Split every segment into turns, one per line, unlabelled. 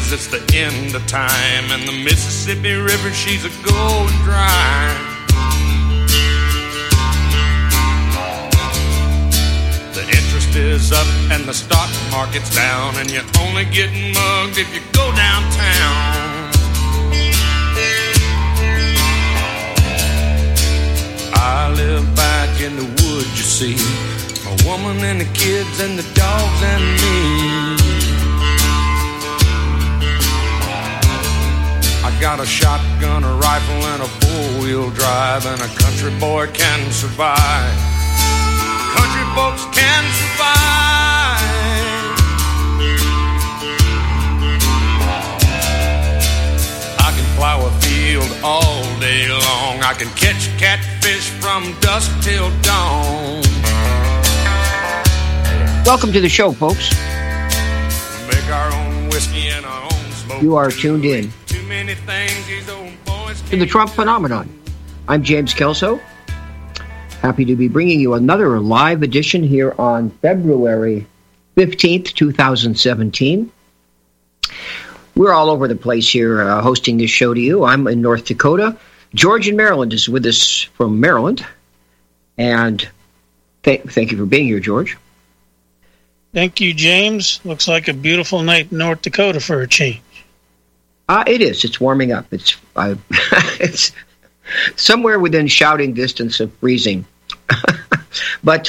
says it's the end of time, and the Mississippi River, she's a going dry. The interest is up and the stock market's down, and you're only getting mugged if you go downtown. I live back in the woods, you see, a woman and the kids and the dogs and me. I got a shotgun, a rifle, and a four-wheel drive, and a country boy can survive. Country folks can survive. I can plow a field all day long. I can catch catfish from dusk till dawn.
Welcome to the show, folks.
Make our own whiskey and our own smoke.
You are tuned in to the Trump Phenomenon. I'm James Kelso. Happy to be bringing you another live edition here on February 15th, 2017. We're all over the place here hosting this show to you. I'm in North Dakota. George in Maryland is with us from Maryland. And thank you for being here, George.
Thank you, James. Looks like a beautiful night in North Dakota for a change.
It is. It's warming up. It's somewhere within shouting distance of freezing. But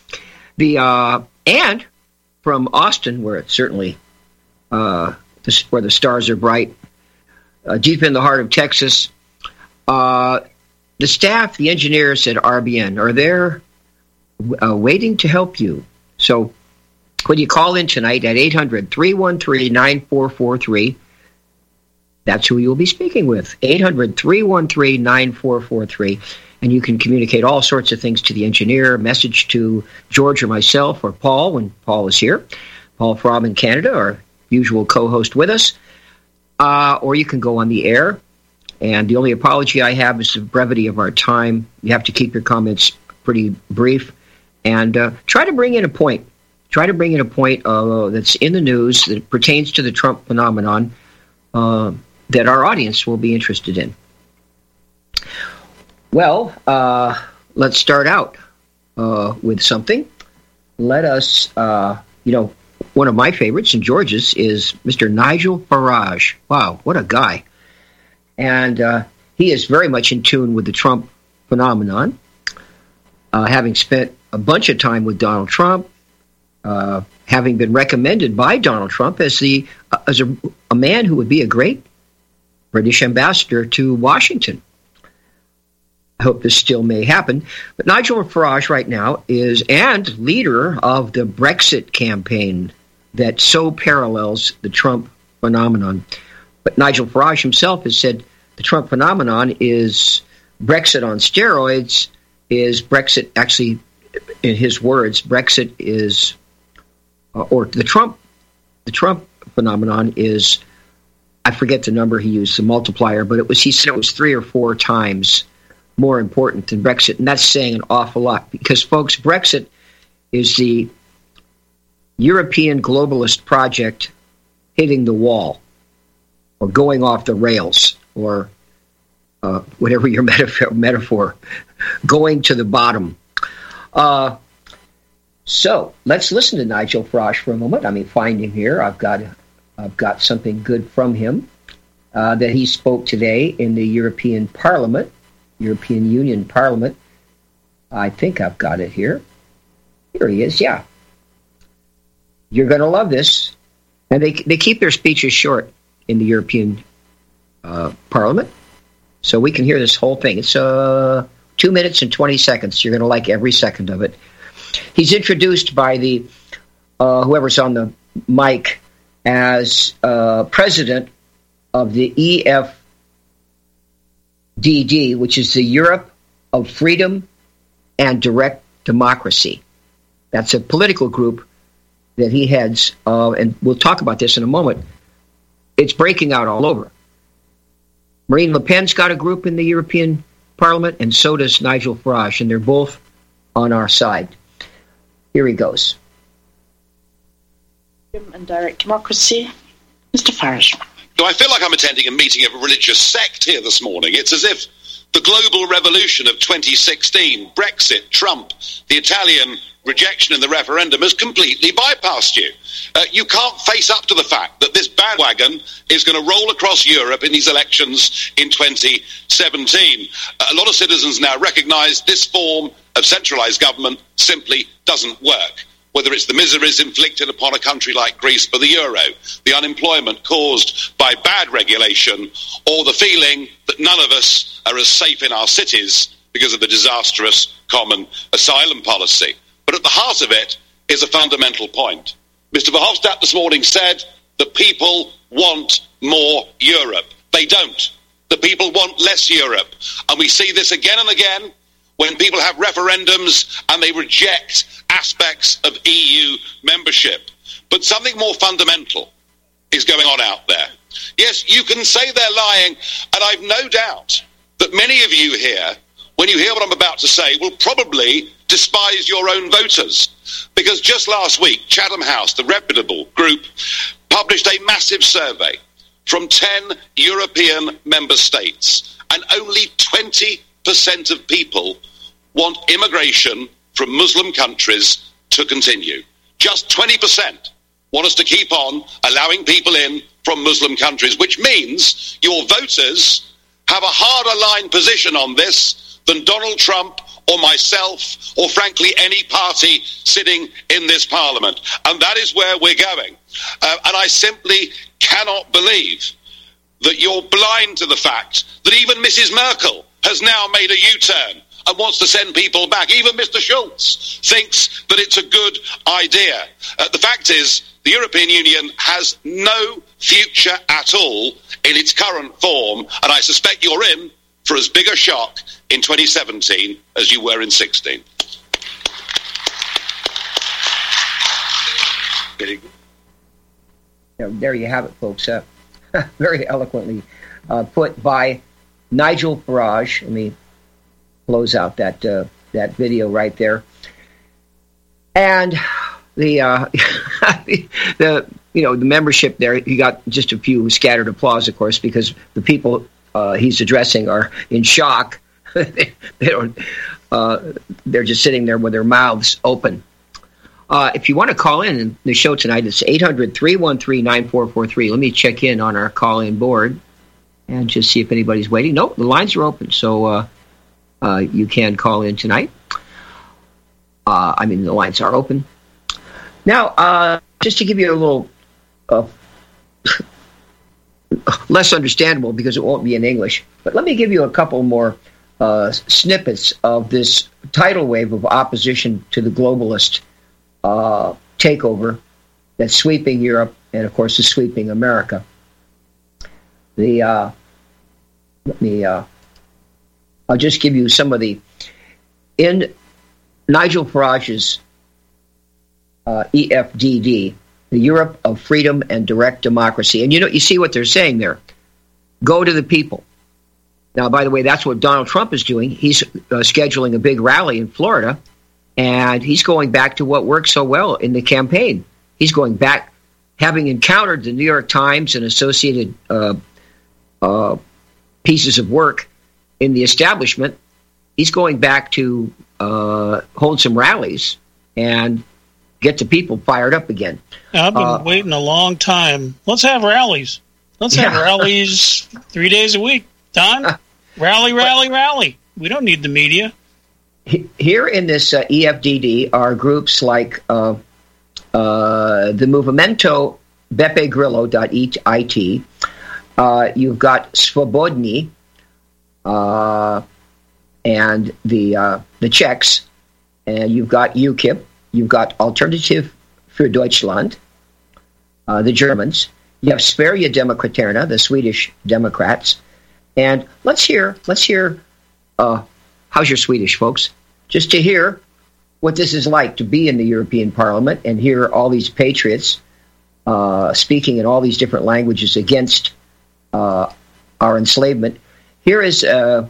and from Austin, where it's certainly where the stars are bright, deep in the heart of Texas, the staff, the engineers at RBN are there waiting to help you. So when you call in tonight at 800-313-9443, that's who you'll be speaking with, 800-313-9443. And you can communicate all sorts of things to the engineer, message to George or myself or Paul when Paul is here. Paul Fromm in Canada, our usual co-host with us. Or you can go on the air. And the only apology I have is the brevity of our time. You have to keep your comments pretty brief. And try to bring in a point. Try to bring in a point that's in the news that pertains to the Trump phenomenon that our audience will be interested in. Well, let's start out with something. Let us, one of my favorites and George's is Mr. Nigel Farage. Wow, what a guy. And he is very much in tune with the Trump phenomenon, having spent a bunch of time with Donald Trump, having been recommended by Donald Trump as a man who would be a great British ambassador to Washington. I hope this still may happen. But Nigel Farage right now is and leader of the Brexit campaign that so parallels the Trump phenomenon. But Nigel Farage himself has said the Trump phenomenon is Brexit on steroids, is Brexit actually, in his words, Brexit is, or the Trump phenomenon is, I forget the number he used, the multiplier, but he said it was 3 or 4 times more important than Brexit, and that's saying an awful lot because, folks, Brexit is the European globalist project hitting the wall or going off the rails or whatever your metaphor, going to the bottom. So let's listen to Nigel Farage for a moment. Let me find him here. I've got something good from him that he spoke today in the European Parliament. European Union Parliament. I think I've got it here. Here he is, yeah. You're going to love this. And they keep their speeches short in the European Parliament. So we can hear this whole thing. It's 2 minutes and 20 seconds. You're going to like every second of it. He's introduced by the whoever's on the mic as president of the EFDD, which is the Europe of Freedom and Direct Democracy. That's a political group that he heads, and we'll talk about this in a moment. It's breaking out all over. Marine Le Pen's got a group in the European Parliament, and so does Nigel Farage, and they're both on our side. Here he goes.
And direct democracy. Mr. Farage.
Do I feel like I'm attending a meeting of a religious sect here this morning? It's as if the global revolution of 2016, Brexit, Trump, the Italian rejection in the referendum has completely bypassed you. You can't face up to the fact that this bandwagon is going to roll across Europe in these elections in 2017. A lot of citizens now recognise this form of centralised government simply doesn't work. Whether it's the miseries inflicted upon a country like Greece by the euro, the unemployment caused by bad regulation, or the feeling that none of us are as safe in our cities because of the disastrous common asylum policy. But at the heart of it is a fundamental point. Mr. Verhofstadt this morning said the people want more Europe. They don't. The people want less Europe. And we see this again and again when people have referendums and they reject aspects of EU membership. But something more fundamental is going on out there. Yes, you can say they're lying, and I've no doubt that many of you here, when you hear what I'm about to say, will probably despise your own voters. Because just last week, Chatham House, the reputable group, published a massive survey from 10 European member states, and only 20% of people want immigration from Muslim countries to continue. Just 20% want us to keep on allowing people in from Muslim countries, which means your voters have a harder line position on this than Donald Trump or myself or, frankly, any party sitting in this parliament. And that is where we're going. And I simply cannot believe that you're blind to the fact that even Mrs. Merkel has now made a U-turn and wants to send people back. Even Mr. Schulz thinks that it's a good idea. The fact is, the European Union has no future at all in its current form, and I suspect you're in for as big a shock in 2017 as you were in 16.
There you have it, folks. Very eloquently put by Nigel Farage. Let me close out that video right there. And the the membership there, he got just a few scattered applause, of course, because the people he's addressing are in shock. They don't. They're just sitting there with their mouths open. If you want to call in the show tonight, it's 800-313-9443. Let me check in on our call-in board and just see if anybody's waiting. Nope, the lines are open, so you can call in tonight. The lines are open. Now, just to give you a little less understandable, because it won't be in English, but let me give you a couple more snippets of this tidal wave of opposition to the globalist takeover that's sweeping Europe and, of course, is sweeping America. I'll just give you some of in Nigel Farage's EFDD, the Europe of Freedom and Direct Democracy. And you see what they're saying there. Go to the people. Now, by the way, that's what Donald Trump is doing. He's scheduling a big rally in Florida, and he's going back to what worked so well in the campaign. He's going back, having encountered the New York Times and associated pieces of work in the establishment. He's going back to hold some rallies and get the people fired up again.
I've been waiting a long time. Let's have rallies. Let's have rallies 3 days a week. Don, rally. We don't need the media.
Here in this EFDD are groups like the Movimento beppegrillo.it. You've got Svobodny and the Czechs, and you've got UKIP. You've got Alternative für Deutschland, the Germans. You have Sverige Demokraterna, the Swedish Democrats. And let's hear. How's your Swedish, folks? Just to hear what this is like to be in the European Parliament and hear all these patriots speaking in all these different languages against our enslavement. Here is a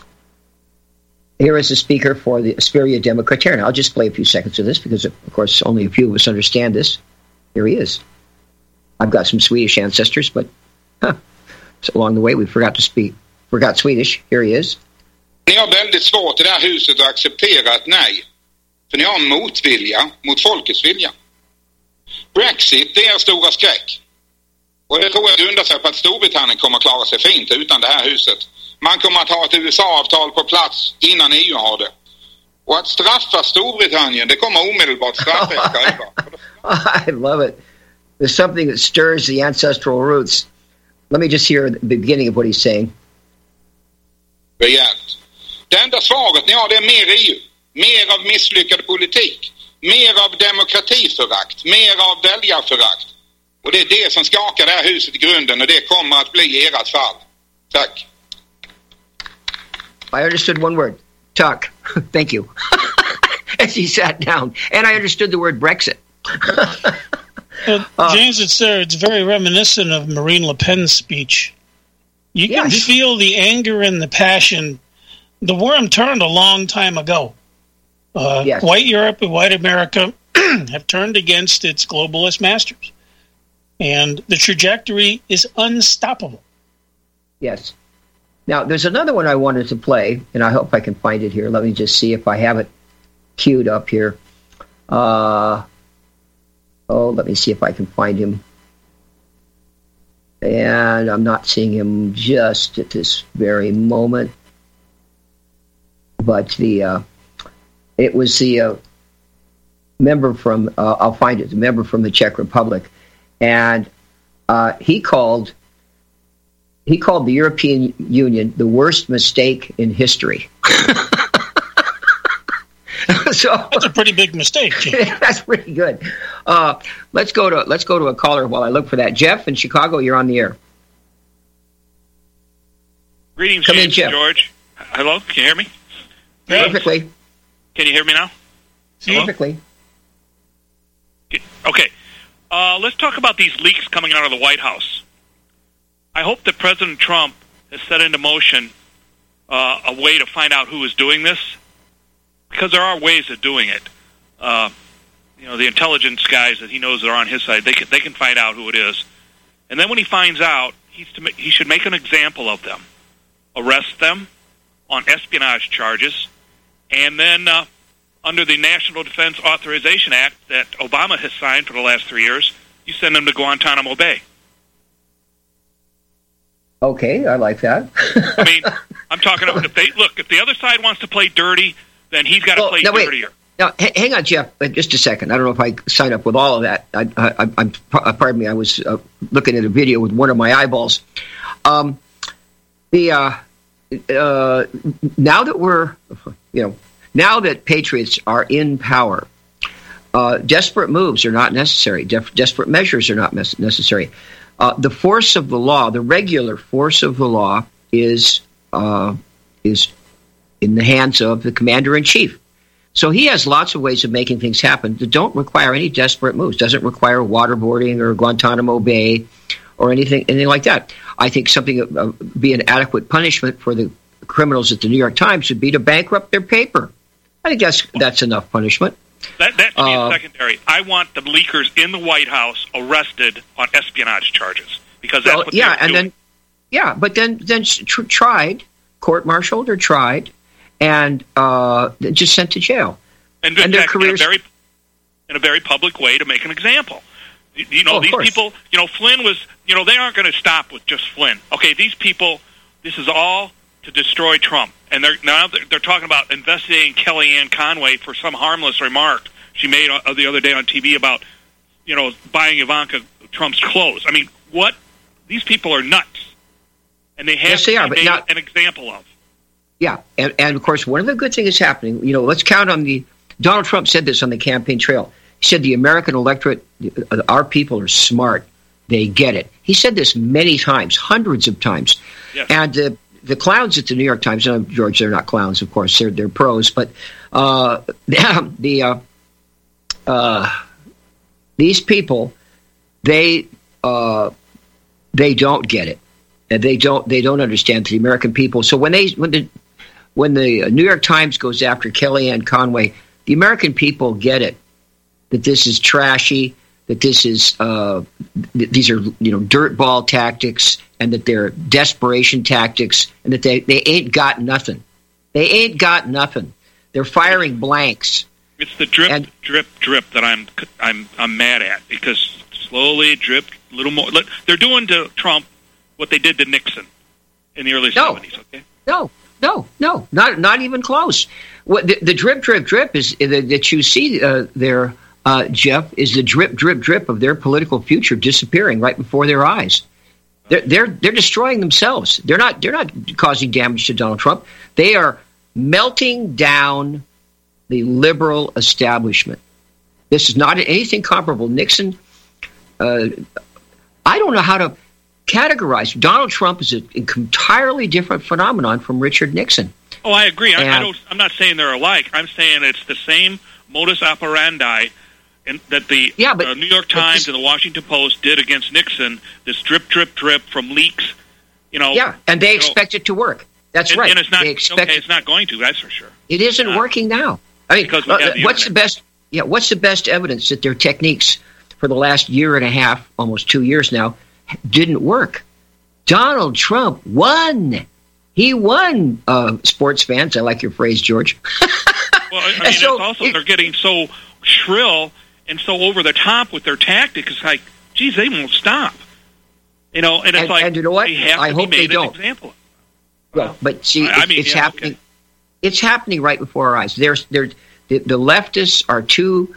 speaker for the Sverige Demokraterna. I'll just play a few seconds of this because, of course, only a few of us understand this. Here he is. I've got some Swedish ancestors, but so along the way we forgot Swedish. Here he is.
Ni har väldigt svårt i det här huset att acceptera ett nej. För ni har en motvilja mot folkets vilja. Brexit, det är er stora skräck. Och det tror jag grundar sig på att Storbritannien kommer att klara sig fint utan det här huset. Man kommer att ha ett USA-avtal på plats innan EU har det. Och att straffa Storbritannien, det kommer omedelbart straffa er själva.
I love it. There's something that stirs the ancestral roots. Let me just hear the beginning of what he's saying.
Rejält. Det enda svaret ni har, det är mer EU. Mer av misslyckad politik. Mer av demokratiförakt. Mer av väljarförakt. Och det är det som skakar det här huset i grunden, och det kommer att bli ert fall. Tack.
I understood one word. Talk. Thank you. As he sat down. And I understood the word Brexit.
James, it's very reminiscent of Marine Le Pen's speech. You can feel the anger and the passion. The worm turned a long time ago.
Yes.
White Europe and white America have turned against its globalist masters. And the trajectory is unstoppable.
Yes. Now, there's another one I wanted to play, and I hope I can find it here. Let me just see if I have it queued up here. Let me see if I can find him. And I'm not seeing him just at this very moment. But it was the member from, I'll find it, the member from the Czech Republic. And he called the European Union the worst mistake in history. So
that's a pretty big mistake.
That's pretty good. Let's go to a caller while I look for that. Jeff in Chicago, you're on the air.
Greetings,
Come
James
in, Jeff.
and George. Hello, can you hear me?
Perfectly.
Can you hear me now?
Perfectly.
Okay. Let's talk about these leaks coming out of the White House. I hope that President Trump has set into motion a way to find out who is doing this, because there are ways of doing it. The intelligence guys that he knows that are on his side, they can find out who it is. And then when he finds out, he should make an example of them, arrest them on espionage charges, and then under the National Defense Authorization Act that Obama has signed for the last 3 years, you send them to Guantanamo Bay.
Okay, I like that.
I mean, I'm talking about if the other side wants to play dirty, then he's got to play dirtier.
Now, hang on, Jeff, just a second. I don't know if I signed up with all of that. Pardon me, I was looking at a video with one of my eyeballs. Now that patriots are in power, desperate moves are not necessary. Desperate measures are not necessary. The force of the law, the regular force of the law, is in the hands of the commander-in-chief. So he has lots of ways of making things happen that don't require any desperate moves. Doesn't require waterboarding or Guantanamo Bay or anything like that. I think something be an adequate punishment for the criminals at the New York Times would be to bankrupt their paper. I think that's enough punishment.
That to me is secondary. I want the leakers in the White House arrested on espionage charges, because that's what they're doing.
But then tried, court-martialed or tried, and just sent to jail.
And their careers in a very public way to make an example. These people, Flynn was, they aren't going to stop with just Flynn. Okay, these people, this is all to destroy Trump. And they're talking about investigating Kellyanne Conway for some harmless remark she made the other day on TV about, buying Ivanka Trump's clothes. I mean, what? These people are nuts. And they have to be made an example of.
Yeah, and of course, one of the good things is happening. Let's count on Donald Trump said this on the campaign trail. He said the American electorate, our people are smart. They get it. He said this many times, hundreds of times.
Yes.
And the clowns at the New York Times, George, they're not clowns, of course. They're pros. But these people, they don't get it. And they don't understand the American people. So when the New York Times goes after Kellyanne Conway, the American people get it, that this is trashy, that this is these are dirtball tactics, and that they're desperation tactics, and that they ain't got nothing. They ain't got nothing. They're firing blanks.
It's the drip that I'm mad at, because slowly drip a little more. They're doing to Trump what they did to Nixon in the early 70s. Okay.
No, not even close. What the drip is that you see there, Jeff, is the drip of their political future disappearing right before their eyes. They're destroying themselves. They're not causing damage to Donald Trump. They are melting down the liberal establishment. This is not anything comparable. Nixon, I don't know how to categorize. Donald Trump is an entirely different phenomenon from Richard Nixon.
Oh, I agree. I'm not saying they're alike. I'm saying it's the same modus operandi that the New York Times and the Washington Post did against Nixon. This drip from leaks.
And they expect it to work. That's right.
And it's not. It's not going to. That's for sure.
It isn't working now. I mean, what's the best? Yeah, what's the best evidence that their techniques for the last year and a half, almost 2 years now, didn't work? Donald Trump won. He won, sports fans. I like your phrase, George.
Well, I mean, it's also they're getting so shrill and so over the top with their tactics. It's like, geez, they won't stop. And it's like,
and you know what?
They have to be made an example of.
Well, but see, it's happening. Okay. It's happening right before our eyes. The leftists are too.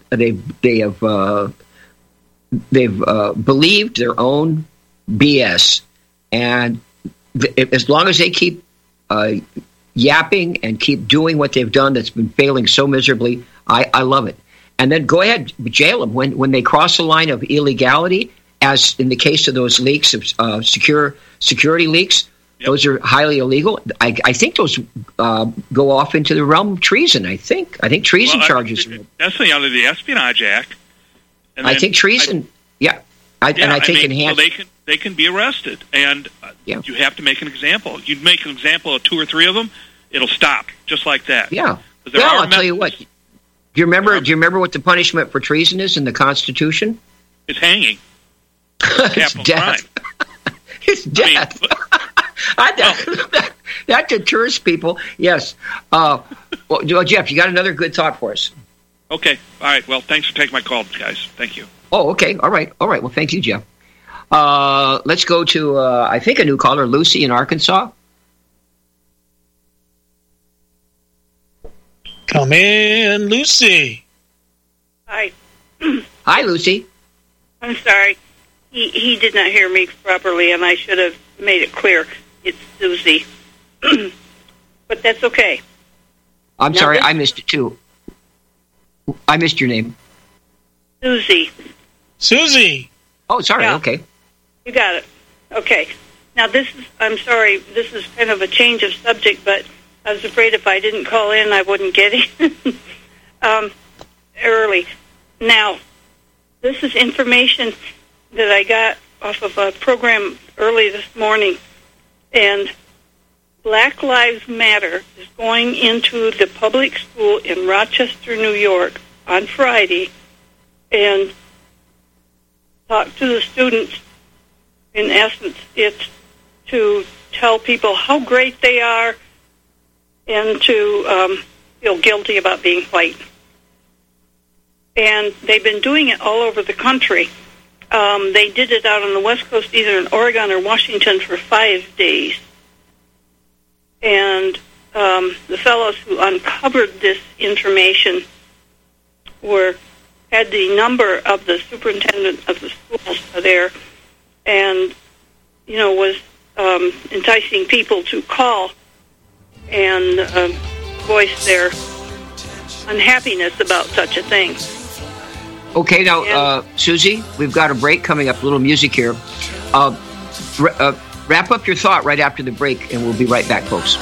They've believed their own BS, and as long as they keep yapping and keep doing what they've done that's been failing so miserably, I love it. And then go ahead, jail them when they cross the line of illegality, as in the case of those leaks of security leaks. Yep. Those are highly illegal. I think those go off into the realm of treason. I think treason charges.
Definitely under the Espionage Act. And
I think treason. Enhanced.
So they can be arrested, and you have to make an example. You make an example of 2 or 3 of them, it'll stop just like that.
Yeah. Well, I'll tell you what. Do you remember what the punishment for treason is in the Constitution?
It's hanging.
It's death. It's death. That deters people. Yes. Well, Jeff, you got another good thought for us.
Okay. All right. Well, thanks for taking my call, guys. Thank you.
Oh, okay. All right. Well, thank you, Jeff. Let's go to, I think, a new caller, Lucy in Arkansas.
Come in, Lucy.
Hi.
Hi, Lucy.
I'm sorry. He did not hear me properly, and I should have made it clear. It's Susie. But that's okay.
I'm sorry, I missed it too. I missed your name.
Susie.
Oh, sorry, yeah. Okay.
You got it. Okay. Now I'm sorry, this is kind of a change of subject, but I was afraid if I didn't call in, I wouldn't get it early. Now, this is information that I got off of a program early this morning, and Black Lives Matter is going into the public school in Rochester, New York on Friday and talk to the students. In essence, it's to tell people how great they are and to feel guilty about being white. And they've been doing it all over the country. They did it out on the West Coast, either in Oregon or Washington, for 5 days. And the fellows who uncovered this information had the number of the superintendent of the schools there, and was enticing people to call and voice their unhappiness about such a thing.
Okay, now, Susie, we've got a break coming up, a little music here. Wrap up your thought right after the break, and we'll be right back, folks.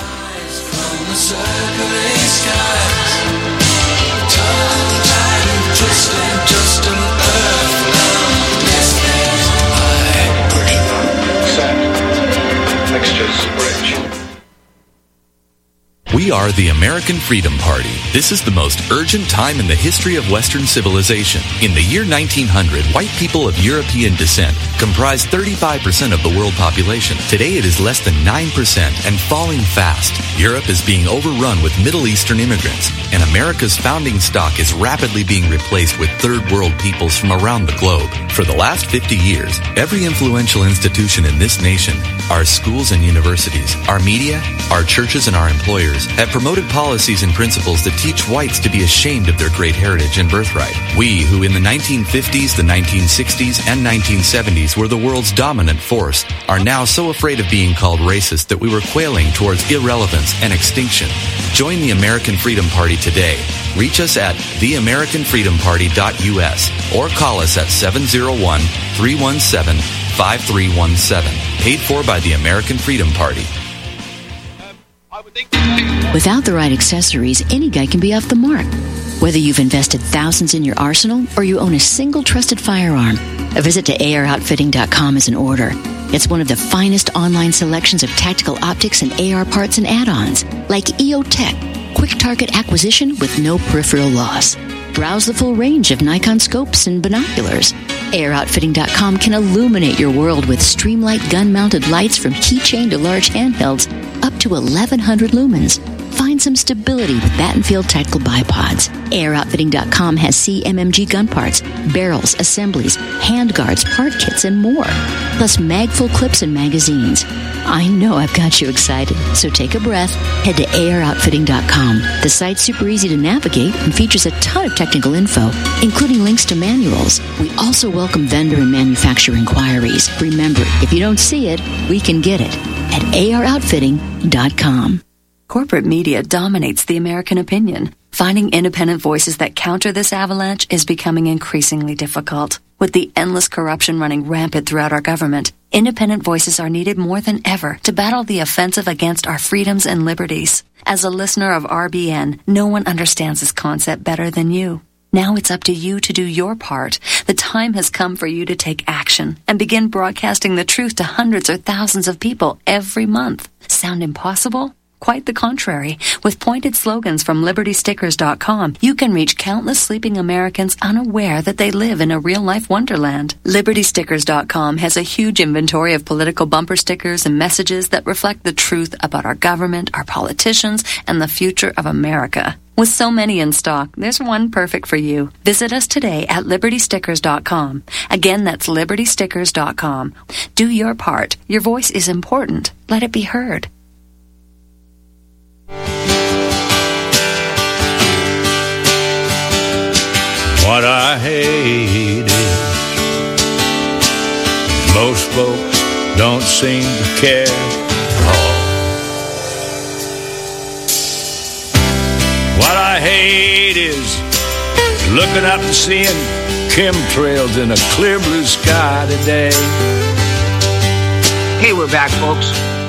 We are the American Freedom Party. This is the most urgent time in the history of Western civilization. In the year 1900, white people of European descent comprised 35% of the world population. Today it is less than 9% and falling fast. Europe is being overrun with Middle Eastern immigrants, and America's founding stock is rapidly being replaced with third world peoples from around the globe. For the last 50 years, every influential institution in this nation, our schools and universities, our media, our churches, and our employers have promoted policies and principles that teach whites to be ashamed of their great heritage and birthright. We, who in the 1950s, the 1960s, and 1970s were the world's dominant force, are now so afraid of being called racist that we were quailing towards irrelevance and extinction. Join the American Freedom Party today. Reach us at theamericanfreedomparty.us or call us at 701-317-5317. Paid for by the American Freedom Party.
Without the right accessories, any guy can be off the mark. Whether you've invested thousands in your arsenal or you own a single trusted firearm, a visit to AROutfitting.com is in order. It's one of the finest online selections of tactical optics and AR parts and add-ons, like EOTech, quick target acquisition with no peripheral loss. Browse the full range of Nikon scopes and binoculars. AROutfitting.com can illuminate your world with Streamlight gun-mounted lights from keychain to large handhelds, up to 1,100 lumens. Find some stability with Battenfield tactical bipods. AROutfitting.com has CMMG gun parts, barrels, assemblies, handguards, part kits, and more. Plus mag-full clips and magazines. I know I've got you excited, so take a breath. Head to AROutfitting.com. The site's super easy to navigate and features a ton of technical info, including links to manuals. We also welcome vendor and manufacturer inquiries. Remember, if you don't see it, we can get it at AROutfitting.com.
Corporate media dominates the American opinion. Finding independent voices that counter this avalanche is becoming increasingly difficult. With the endless corruption running rampant throughout our government, independent voices are needed more than ever to battle the offensive against our freedoms and liberties. As a listener of RBN, no one understands this concept better than you. Now it's up to you to do your part. The time has come for you to take action and begin broadcasting the truth to hundreds or thousands of people every month. Sound impossible? Quite the contrary. With pointed slogans from LibertyStickers.com, you can reach countless sleeping Americans unaware that they live in a real-life wonderland. LibertyStickers.com has a huge inventory of political bumper stickers and messages that reflect the truth about our government, our politicians, and the future of America. With so many in stock, there's one perfect for you. Visit us today at LibertyStickers.com. Again, that's LibertyStickers.com. Do your part. Your voice is important. Let it be heard.
What I hate is most folks don't seem to care at all. What I hate is looking up and seeing chemtrails in a clear blue sky today.
Hey, we're back, folks.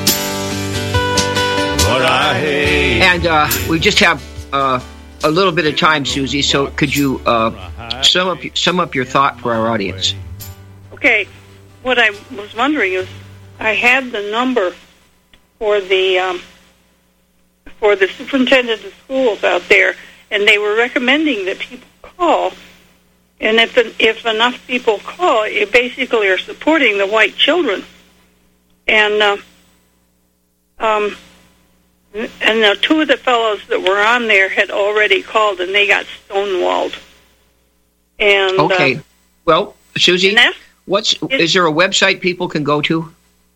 What I hate.
And we just have a little bit of time, Susie, so could you sum up your thought for our audience?
Okay. What I was wondering is, I had the number for the superintendent of schools out there, and they were recommending that people call. And if enough people call, you basically are supporting the white children. And the two of the fellows that were on there had already called, and they got stonewalled. And
okay, well, Susie, is there a website people can go to?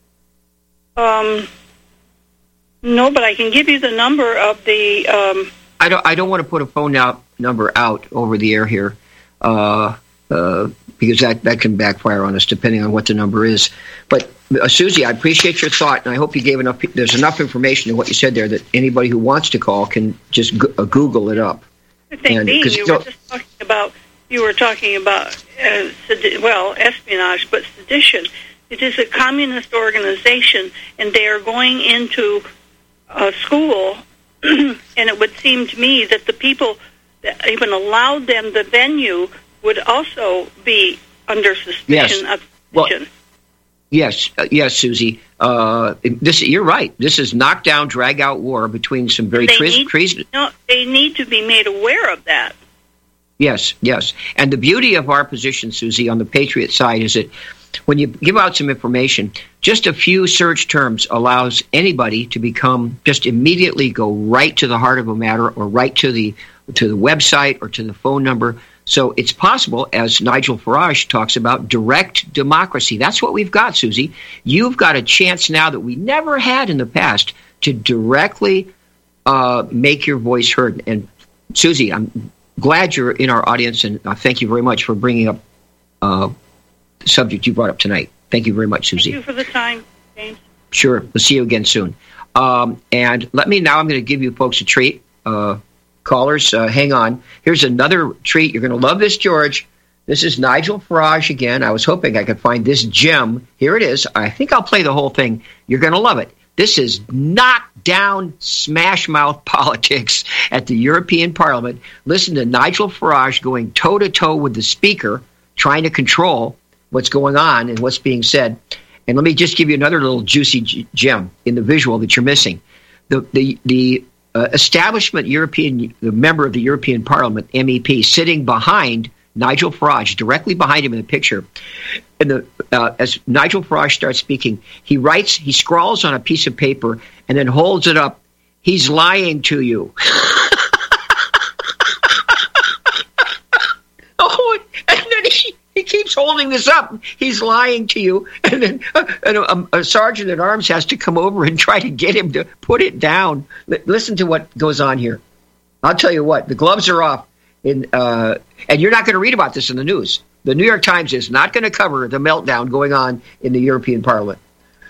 No, but I can give you the number of the.
I don't want to put a phone number out over the air here, because that can backfire on us depending on what the number is. But Susie, I appreciate your thought, and I hope you gave enough. There's enough information in what you said there that anybody who wants to call can just Google it up.
I think, Dean, you were talking about espionage, but sedition. It is a communist organization, and they are going into a school, and it would seem to me that the people that even allowed them the venue would also be under suspicion of sedition.
Yes, Susie. You're right. This is knockdown, drag-out war between some very treasonous.
No, they need to be made aware of that.
Yes. And the beauty of our position, Susie, on the Patriot side is that when you give out some information, just a few search terms allows anybody to just immediately go right to the heart of a matter or right to the website or to the phone number. So it's possible, as Nigel Farage talks about, direct democracy. That's what we've got, Susie. You've got a chance now that we never had in the past to directly make your voice heard. And Susie, I'm glad you're in our audience, and thank you very much for bringing up the subject you brought up tonight. Thank you very much, Susie.
Thank you for the time, James.
Sure. We'll see you again soon. And I'm going to give you folks a treat. Callers, hang on. Here's another treat. You're going to love this, George. This is Nigel Farage again. I was hoping I could find this gem. Here it is. I think I'll play the whole thing. You're going to love it. This is knockdown, smash-mouth politics at the European Parliament. Listen to Nigel Farage going toe-to-toe with the speaker, trying to control what's going on and what's being said. And let me just give you another little juicy gem in the visual that you're missing. The establishment the member of the European Parliament, MEP, sitting behind Nigel Farage, directly behind him in the picture. And as Nigel Farage starts speaking, he scrawls on a piece of paper and then holds it up. He's lying to you. Oh, and then he keeps holding this up. He's lying to you. And then a sergeant at arms has to come over and try to get him to put it down. Listen to what goes on here. I'll tell you what, the gloves are off. And you're not going to read about this in the news. The New York Times is not going to cover the meltdown going on in the European Parliament.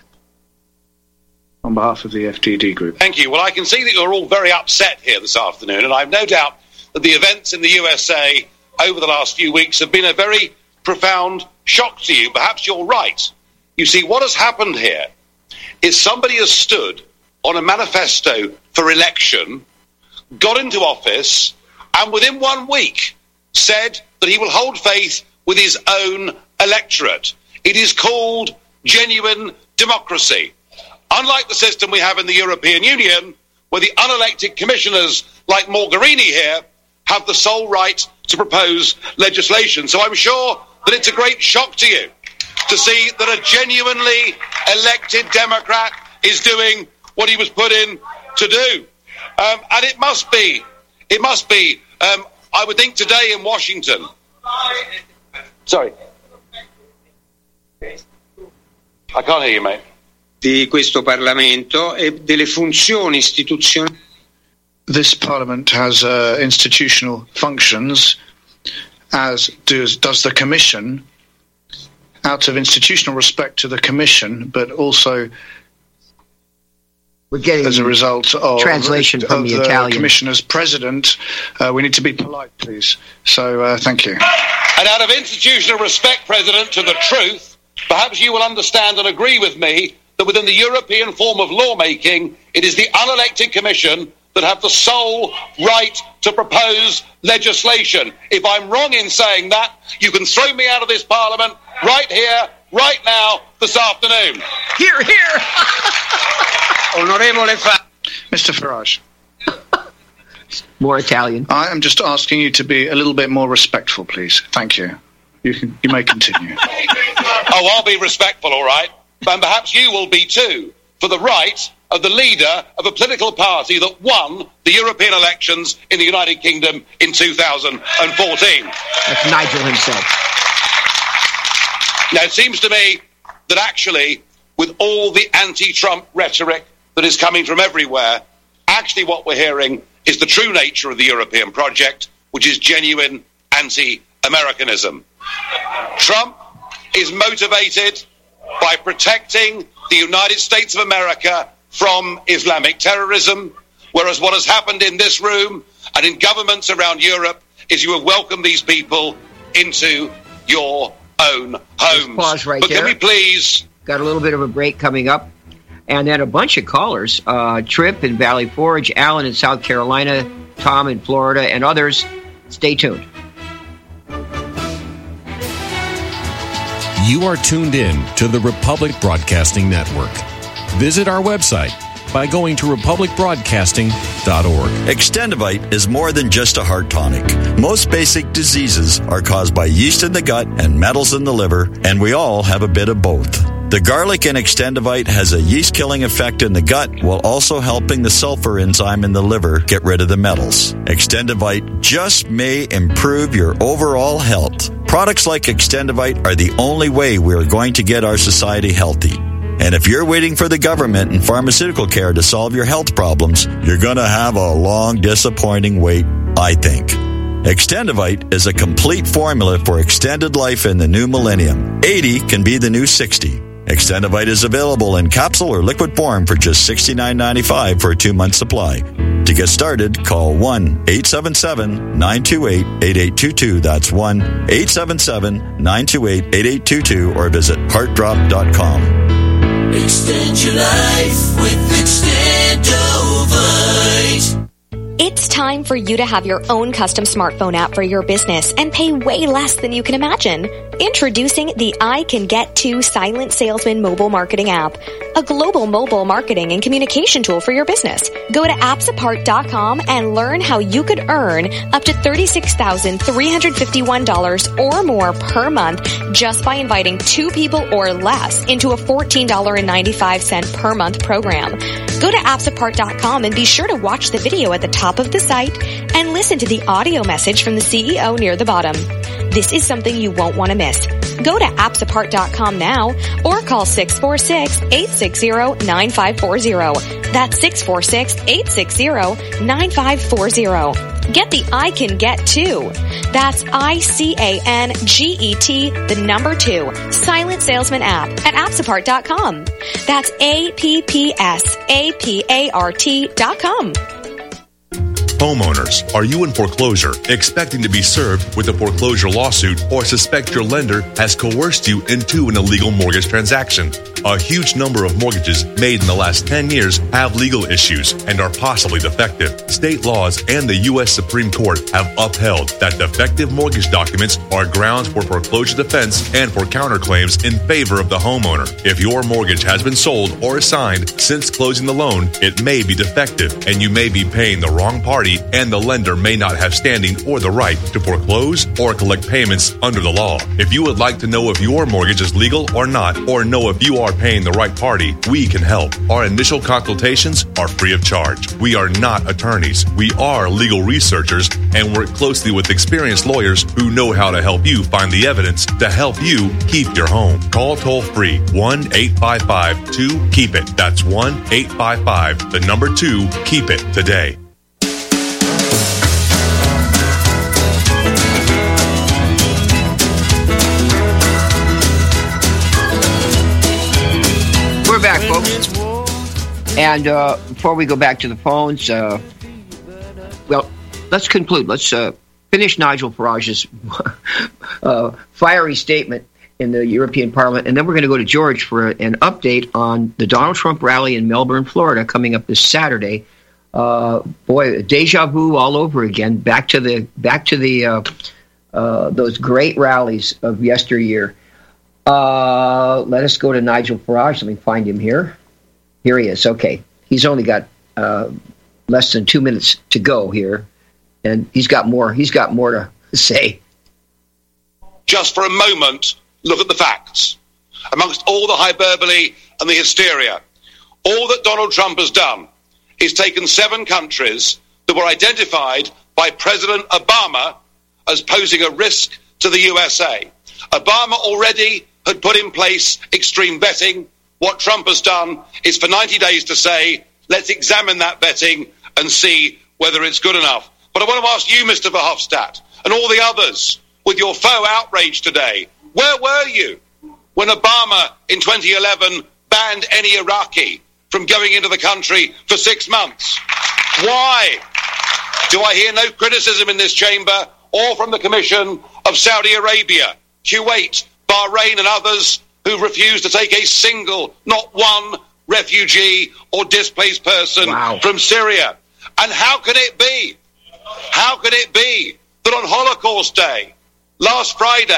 On behalf of the FDD group.
Thank you. Well, I can see that you're all very upset here this afternoon, and I've no doubt that the events in the USA over the last few weeks have been a very profound shock to you. Perhaps you're right. You see, what has happened here is somebody has stood on a manifesto for election, got into office, and within 1 week said that he will hold faith with his own electorate. It is called genuine democracy. Unlike the system we have in the European Union, where the unelected commissioners like Mogherini here have the sole right to propose legislation. So I'm sure that it's a great shock to you to see that a genuinely elected Democrat is doing what he was put in to do. And it must be, I would think today in Washington. Sorry. I can't hear you, mate.
Di questo Parlamento e delle funzioni istituzionali.
This Parliament has institutional functions, as does the Commission, out of institutional respect to the Commission, but also
we're getting
as a result of
translation from the Italian
Commissioner's president. We need to be polite, please. So thank you.
And out of institutional respect, President, to the truth, perhaps you will understand and agree with me that within the European form of lawmaking, it is the unelected Commission that have the sole right to propose legislation. If I'm wrong in saying that, you can throw me out of this Parliament right here, right now, this afternoon.
Hear, hear.
Onorevole
Mr. Farage.
More Italian.
I am just asking you to be a little bit more respectful, please. Thank you. You may continue.
Oh, I'll be respectful, all right. And perhaps you will be too, for the right of the leader of a political party that won the European elections in the United Kingdom in 2014.
That's Nigel himself.
Now, it seems to me that actually, with all the anti-Trump rhetoric that is coming from everywhere, actually what we're hearing is the true nature of the European project, which is genuine anti-Americanism. Trump is motivated by protecting the United States of America from Islamic terrorism, whereas what has happened in this room and in governments around Europe is you have welcomed these people into your own homes.
Pause right
but
there.
Can we please...
Got a little bit of a break coming up. And then a bunch of callers. Tripp in Valley Forge, Alan in South Carolina, Tom in Florida, and others. Stay tuned.
You are tuned in to the Republic Broadcasting Network. Visit our website by going to republicbroadcasting.org.
Extendivite is more than just a heart tonic. Most basic diseases are caused by yeast in the gut and metals in the liver, and we all have a bit of both. The garlic in Extendivite has a yeast-killing effect in the gut while also helping the sulfur enzyme in the liver get rid of the metals. Extendivite just may improve your overall health. Products like Extendivite are the only way we are going to get our society healthy. And if you're waiting for the government and pharmaceutical care to solve your health problems, you're going to have a long, disappointing wait, I think. Extendivite is a complete formula for extended life in the new millennium. 80 can be the new 60. Extendivite is available in capsule or liquid form for just $69.95 for a 2-month supply. To get started, call 1-877-928-8822. That's 1-877-928-8822 or visit heartdrop.com.
Extend your life with Extendovite.
It's time for you to have your own custom smartphone app for your business and pay way less than you can imagine. Introducing the I Can Get To Silent Salesman mobile marketing app, a global mobile marketing and communication tool for your business. Go to appsapart.com and learn how you could earn up to $36,351 or more per month just by inviting 2 people or less into a $14.95 per month program. Go to appsapart.com and be sure to watch the video at the top of the site and listen to the audio message from the CEO near the bottom. This is something you won't want to miss. Go to appsapart.com now or call 646-860-9540. That's 646-860-9540. Get the I Can Get To. That's ICANGET, the number 2, Silent Salesman app at appsapart.com. That's APPSAPART.com.
Homeowners, are you in foreclosure, expecting to be served with a foreclosure lawsuit, or suspect your lender has coerced you into an illegal mortgage transaction? A huge number of mortgages made in the last 10 years have legal issues and are possibly defective. State laws and the U.S. Supreme Court have upheld that defective mortgage documents are grounds for foreclosure defense and for counterclaims in favor of the homeowner. If your mortgage has been sold or assigned since closing the loan, it may be defective and you may be paying the wrong party, and the lender may not have standing or the right to foreclose or collect payments under the law. If you would like to know if your mortgage is legal or not, or know if you are paying the right party, we can help. Our initial consultations are free of charge. We are not attorneys. We are legal researchers and work closely with experienced lawyers who know how to help you find the evidence to help you keep your home. Call toll-free 1-855-2-KEEP-IT. That's 1-855, the number 2, keep it today.
We're back, folks. And before we go back to the phones, well, let's conclude. Let's finish Nigel Farage's fiery statement in the European Parliament, and then we're going to go to George for an update on the Donald Trump rally in Melbourne, Florida, coming up this Saturday. Boy, deja vu all over again. Back to the those great rallies of yesteryear. Let us go to Nigel Farage. Let me find him here. Here he is. Okay. He's only got less than 2 minutes to go here, and he's got more to say.
Just for a moment, look at the facts. Amongst all the hyperbole and the hysteria, all that Donald Trump has done is taken 7 countries that were identified by President Obama as posing a risk to the USA. Obama already had put in place extreme vetting. What Trump has done is for 90 days to say, let's examine that vetting and see whether it's good enough. But I want to ask you, Mr. Verhofstadt, and all the others, with your faux outrage today, where were you when Obama in 2011 banned any Iraqi from going into the country for 6 months? Why do I hear no criticism in this chamber or from the Commission of Saudi Arabia, Kuwait, Bahrain and others who refuse to take a single, not one, refugee or displaced person from Syria? And how can it be that on Holocaust Day, last Friday,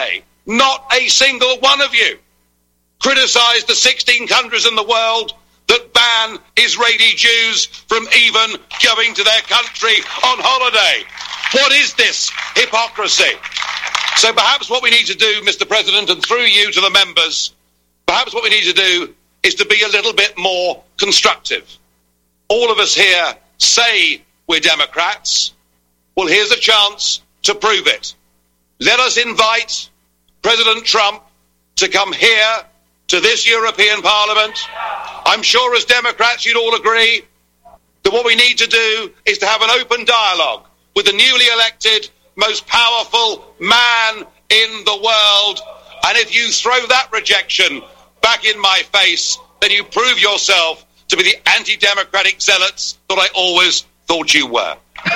not a single one of you criticized the 16 countries in the world that ban Israeli Jews from even going to their country on holiday. What is this hypocrisy? So perhaps what we need to do, Mr. President, and through you to the members, perhaps what we need to do is to be a little bit more constructive. All of us here say we're Democrats. Well, here's a chance to prove it. Let us invite President Trump to come here to this European Parliament. I'm sure as Democrats you'd all agree that what we need to do is to have an open dialogue with the newly elected, most powerful man in the world. And if you throw that rejection back in my face, then you prove yourself to be the anti-democratic zealots that I always thought you were.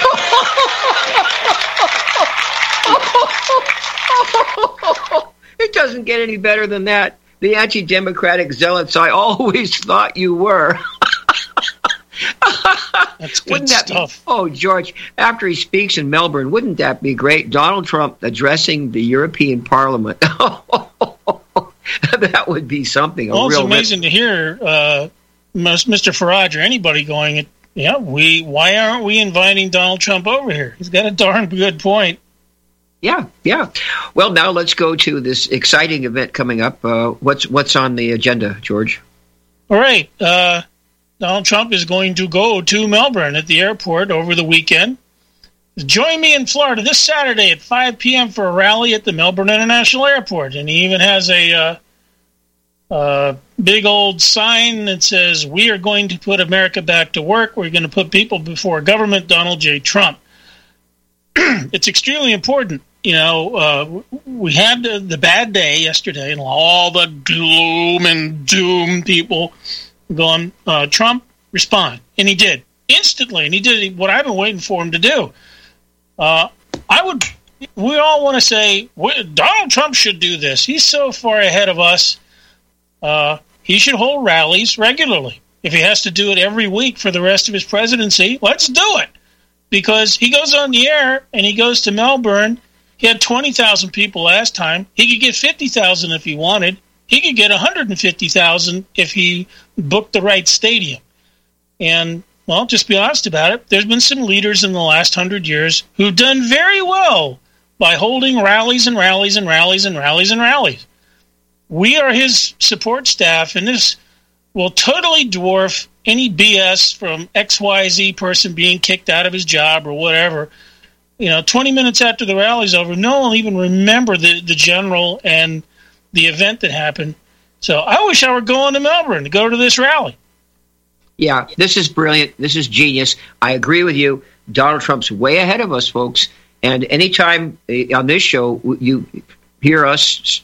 It doesn't get any better than that. The anti-democratic zealots I always thought you were.
That's good stuff.
Oh, George, after he speaks in Melbourne, wouldn't that be great? Donald Trump addressing the European Parliament. That would be something.
Well, it's amazing to hear Mr. Farage or anybody going, yeah, why aren't we inviting Donald Trump over here? He's got a darn good point.
Yeah. Well, now let's go to this exciting event coming up. What's on the agenda, George?
All right. Donald Trump is going to go to Melbourne at the airport over the weekend. Join me in Florida this Saturday at 5 p.m. for a rally at the Melbourne International Airport. And he even has a big old sign that says, "We are going to put America back to work. We're going to put people before government, Donald J. Trump." It's extremely important. You know, we had the bad day yesterday, and all the gloom and doom people going, Trump, respond. And he did. Instantly. And he did what I've been waiting for him to do. We all want to say, Donald Trump should do this. He's so far ahead of us. He should hold rallies regularly. If he has to do it every week for the rest of his presidency, let's do it. Because he goes on the air and he goes to Melbourne. He had 20,000 people last time. He could get 50,000 if he wanted. He could get 150,000 if he booked the right stadium. And, well, just be honest about it. There's been some leaders in the last 100 years who've done very well by holding rallies and rallies and rallies and rallies and rallies. We are his support staff, and this will totally dwarf any BS from XYZ person being kicked out of his job or whatever. 20 minutes after the rally's over, no one will even remember the general and the event that happened. So I wish I were going to Melbourne to go to this rally.
Yeah, this is brilliant. This is genius. I agree with you. Donald Trump's way ahead of us, folks. And anytime on this show you hear us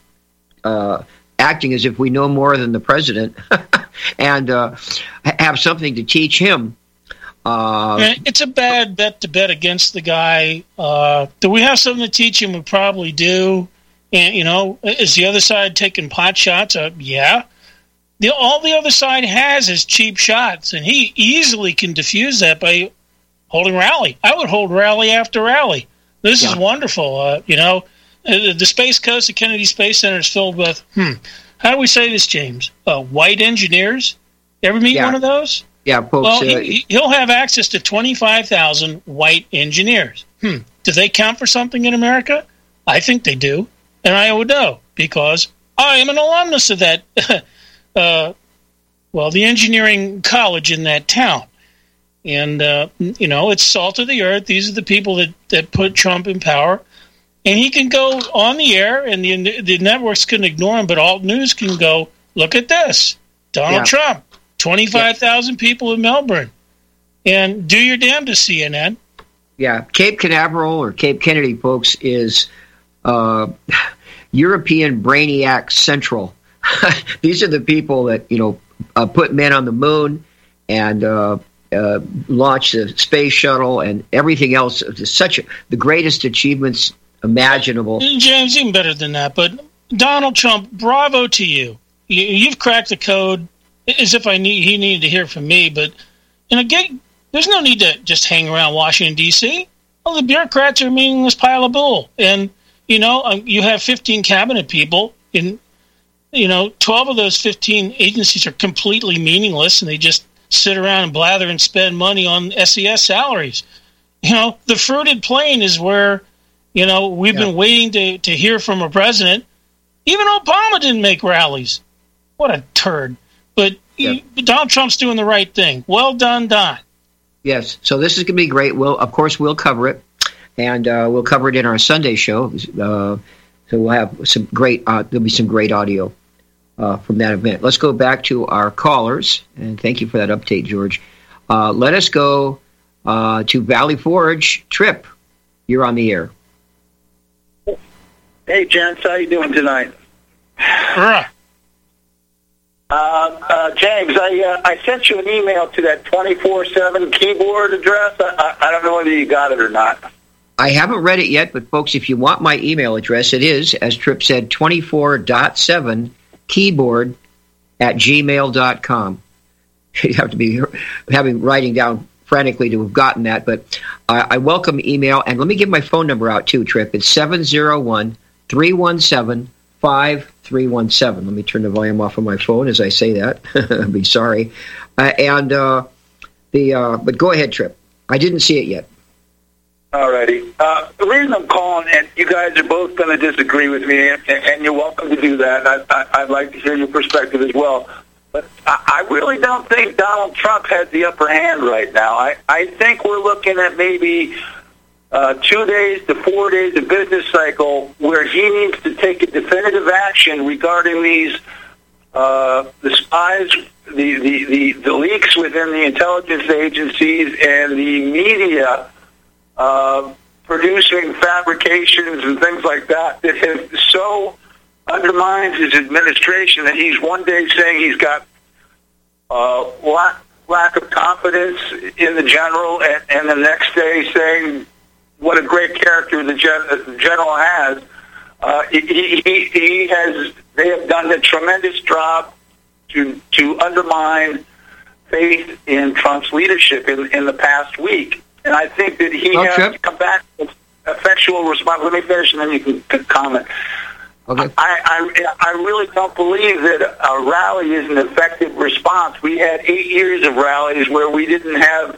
acting as if we know more than the president and have something to teach him.
It's a bad bet to bet against the guy. Do we have something to teach him? We probably do. And, is the other side taking pot shots? Yeah. All the other side has is cheap shots, and he easily can diffuse that by holding rally. I would hold rally after rally. This is wonderful. The Space Coast, the Kennedy Space Center is filled with, how do we say this, James? White engineers? Ever meet one of those?
Yeah, folks.
Well, he'll have access to 25,000 white engineers. Do they count for something in America? I think they do. And I would know, because I am an alumnus of that, the engineering college in that town. And, it's salt of the earth. These are the people that put Trump in power. And he can go on the air, and the networks can ignore him, but Alt News can go, look at this. Donald Trump, 25,000 people in Melbourne. And do your damnedest, CNN.
Yeah, Cape Canaveral or Cape Kennedy, folks, is European Brainiac Central. These are the people that, put men on the moon and launched the space shuttle and everything else. The greatest achievements imaginable.
James, even better than that. But Donald Trump, bravo to you. You've cracked the code as if he needed to hear from me. But there's no need to just hang around Washington, D.C. Well, the bureaucrats are a meaningless pile of bull. And, You have 15 cabinet people. 12 of those 15 agencies are completely meaningless, and they just sit around and blather and spend money on SES salaries. The fruited plain is where, we've been waiting to hear from a president. Even Obama didn't make rallies. What a turd. But Donald Trump's doing the right thing. Well done, Don.
Yes. So this is going to be great. Of course, we'll cover it. And we'll cover it in our Sunday show. So we'll have some great, there'll be some great audio from that event. Let's go back to our callers. And thank you for that update, George. Let us go to Valley Forge. Trip, you're on the air.
Hey, gents, how you doing tonight? James, I sent you an email to that 24/7 keyboard address. I don't know whether you got it or not.
I haven't read it yet, but folks, if you want my email address, it is, as Tripp said, 24.7 keyboard at gmail.com. You have to be writing down frantically to have gotten that, but I welcome email. And let me give my phone number out too, Tripp. It's 701-317-5317. Let me turn the volume off on my phone as I say that. I'll be sorry. But go ahead, Tripp. I didn't see it yet.
Alrighty. The reason I'm calling, and you guys are both going to disagree with me, and you're welcome to do that. I'd like to hear your perspective as well. But I really don't think Donald Trump has the upper hand right now. I think we're looking at maybe 2 days to 4 days of business cycle where he needs to take a definitive action regarding these the spies, the leaks within the intelligence agencies and the media producing fabrications and things like that have so undermines his administration that he's one day saying he's got lack of confidence in the general, and the next day saying what a great character the general has. They have done a tremendous job to undermine faith in Trump's leadership in the past week. And I think that he has to come back with effectual response. Let me finish, and then you can comment.
Okay.
I really don't believe that a rally is an effective response. We had 8 years of rallies where we didn't have,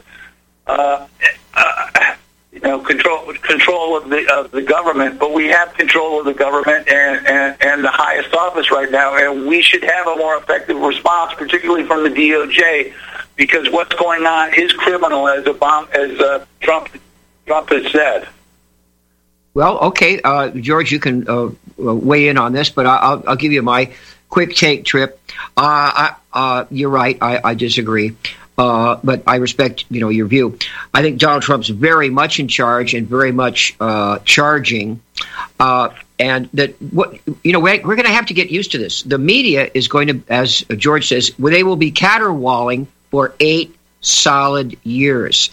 control of the government, but we have control of the government and the highest office right now, and we should have a more effective response, particularly from the DOJ, because what's going on is criminal, as Trump has said.
Well, okay, George, you can weigh in on this, but I'll give you my quick take, Trip. You're right. I disagree, but I respect your view. I think Donald Trump's very much in charge and very much charging, and that we're going to have to get used to this. The media is going to, as George says, they will be caterwauling for 8 solid years.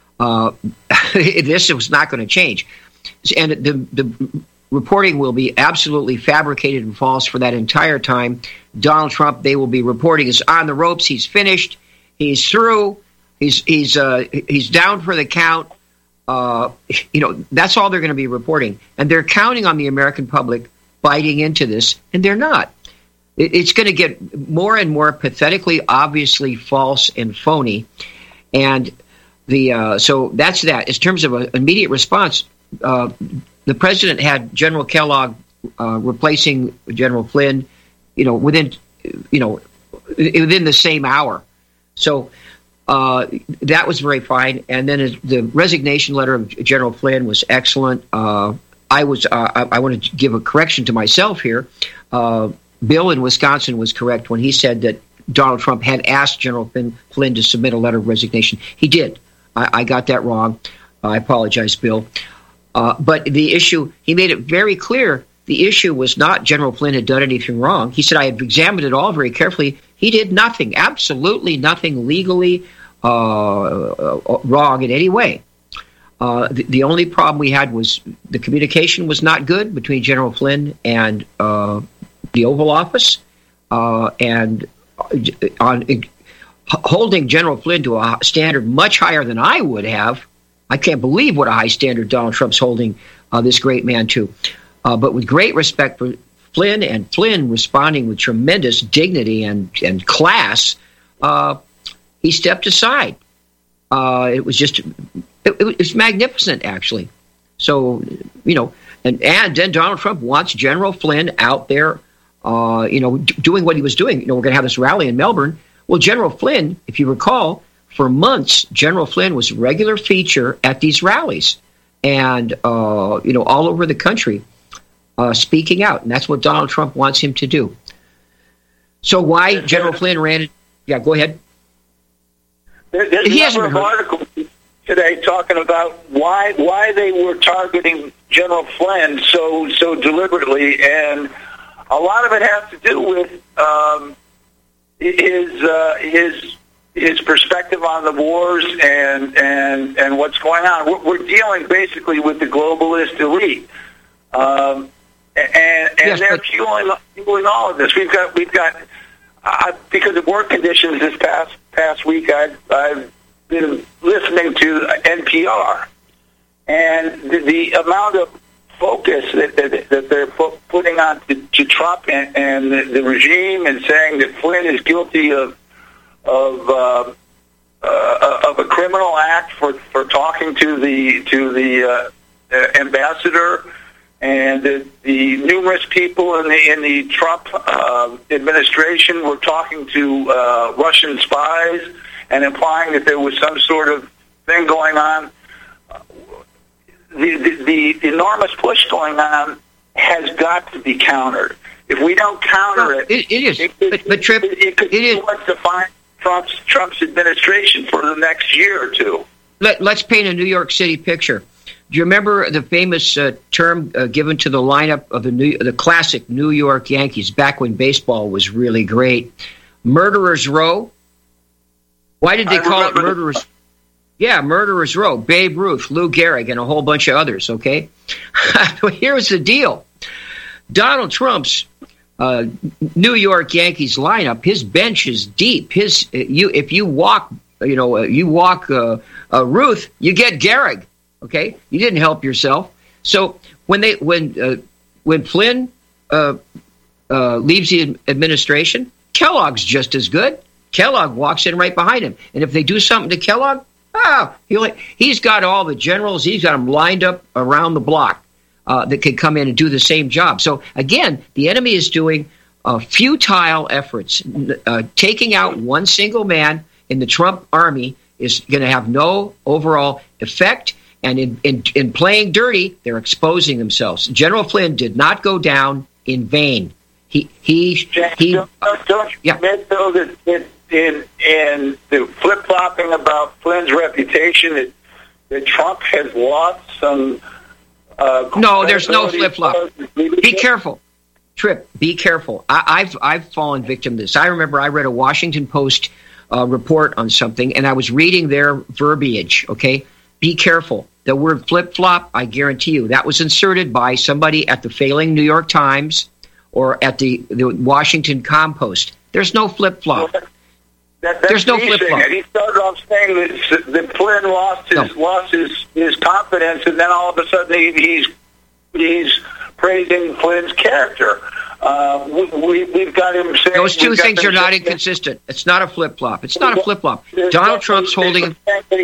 This was not going to change. And the reporting will be absolutely fabricated and false for that entire time. Donald Trump, they will be reporting, is on the ropes. He's finished. He's through. He's down for the count. That's all they're going to be reporting. And they're counting on the American public biting into this, and they're not. It's going to get more and more pathetically, obviously false and phony. And so that's that. In terms of an immediate response, the president had General Kellogg replacing General Flynn, within the same hour. So that was very fine. And then the resignation letter of General Flynn was excellent. I want to give a correction to myself here. Bill in Wisconsin was correct when he said that Donald Trump had asked General Flynn to submit a letter of resignation. He did. I got that wrong. I apologize, Bill. But the issue, he made it very clear, the issue was not General Flynn had done anything wrong. He said, I had examined it all very carefully. He did nothing, absolutely nothing legally wrong in any way. The only problem we had was the communication was not good between General Flynn and the Oval Office, and on holding General Flynn to a standard much higher than I would have. I can't believe what a high standard Donald Trump's holding this great man to. but with great respect for Flynn, and Flynn responding with tremendous dignity and class, he stepped aside. It was magnificent, actually. So, and then Donald Trump wants General Flynn out there, doing what he was doing. We're going to have this rally in Melbourne. Well, General Flynn, if you recall, for months, General Flynn was a regular feature at these rallies and, all over the country, speaking out. And that's what Donald Trump wants him to do. So why General Flynn ran it? Yeah, go ahead.
There's a number of articles today talking about why they were targeting General Flynn so deliberately, and a lot of it has to do with his perspective on the wars and what's going on. We're dealing basically with the globalist elite, and they're fueling all of this. We've got because of work conditions this past week, I've been listening to NPR, and the amount of focus that they're putting on to Trump and the regime, and saying that Flynn is guilty of a criminal act for talking to the ambassador, and the numerous people in the Trump administration were talking to Russian spies and implying that there was some sort of thing going on. The enormous push going on has got to be countered. If we don't counter it,
it is. But Trip,
it could be what defines Trump's administration for the next year or two.
Let's paint a New York City picture. Do you remember the famous term given to the lineup of the classic New York Yankees back when baseball was really great? Murderers Row. Why did they call it Murderers? Yeah, Murderers Row. Babe Ruth, Lou Gehrig, and a whole bunch of others. Okay, here's the deal: Donald Trump's New York Yankees lineup, his bench is deep. If you walk, Ruth, you get Gehrig. Okay, you didn't help yourself. So when Flynn leaves the administration, Kellogg's just as good. Kellogg walks in right behind him, and if they do something to Kellogg, he's got all the generals. He's got them lined up around the block that could come in and do the same job. So again, the enemy is doing futile efforts. Taking out one single man in the Trump army is going to have no overall effect. And in playing dirty, they're exposing themselves. General Flynn did not go down in vain. Don't you
admit, though, that in the flip-flopping about Flynn's reputation, that Trump has lost some...
no, there's no flip-flop. Be careful. Trip, be careful. I've fallen victim to this. I remember I read a Washington Post report on something, and I was reading their verbiage, okay? Be careful. The word flip-flop, I guarantee you, that was inserted by somebody at the failing New York Times or at the Washington Compost. There's no flip-flop. There's no flip-flop.
He started off saying that Flynn lost his confidence, and then all of a sudden he's praising Flynn's character. We've got him saying...
Those two things are not inconsistent. It's not a flip-flop. It's not a flip-flop. Donald Trump's holding...